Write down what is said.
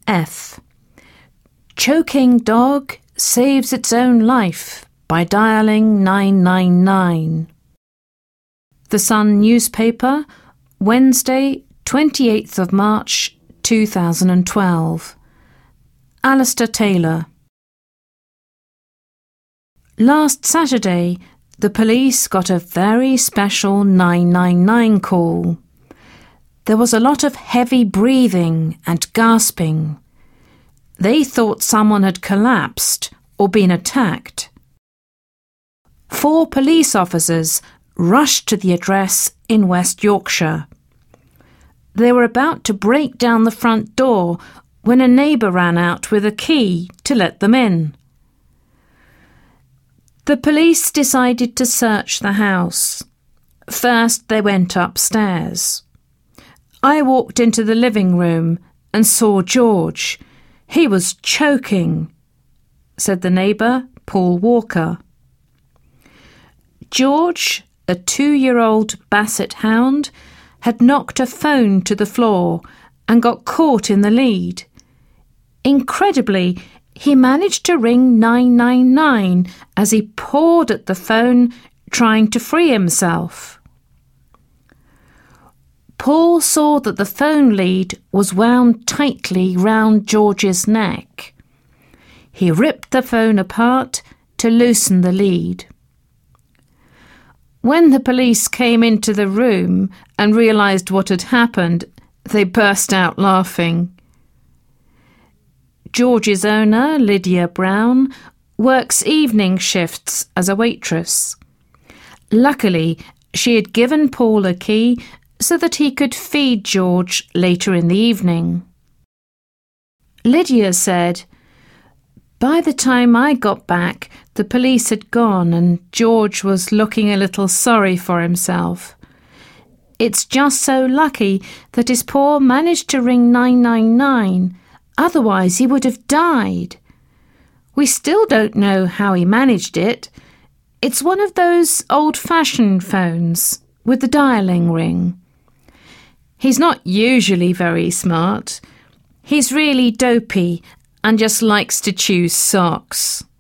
F. Choking dog saves its own life by dialling 999. The Sun newspaper, Wednesday, 28th of March, 2012. Alistair Taylor. Last Saturday, the police got a very special 999 call. There was a lot of heavy breathing and gasping. They thought someone had collapsed or been attacked. 4 police officers rushed to the address in West Yorkshire. They were about to break down the front door when a neighbour ran out with a key to let them in. The police decided to search the house. First, they went upstairs. I walked into the living room and saw George. He was choking, said the neighbour, Paul Walker. George, a 2-year-old Basset hound, had knocked a phone to the floor and got caught in the lead. Incredibly, he managed to ring 999 as he pawed at the phone, trying to free himself. Paul saw that the phone lead was wound tightly round George's neck. He ripped the phone apart to loosen the lead. When the police came into the room and realised what had happened, they burst out laughing. George's owner, Lydia Brown, works evening shifts as a waitress. Luckily, she had given Paul a key so that he could feed George later in the evening. Lydia said, "By the time I got back, the police had gone and George was looking a little sorry for himself. It's just so lucky that his paw managed to ring 999. Otherwise, he would have died. We still don't know how he managed it. It's one of those old-fashioned phones with the dialling ring. He's not usually very smart. He's really dopey and just likes to chew socks."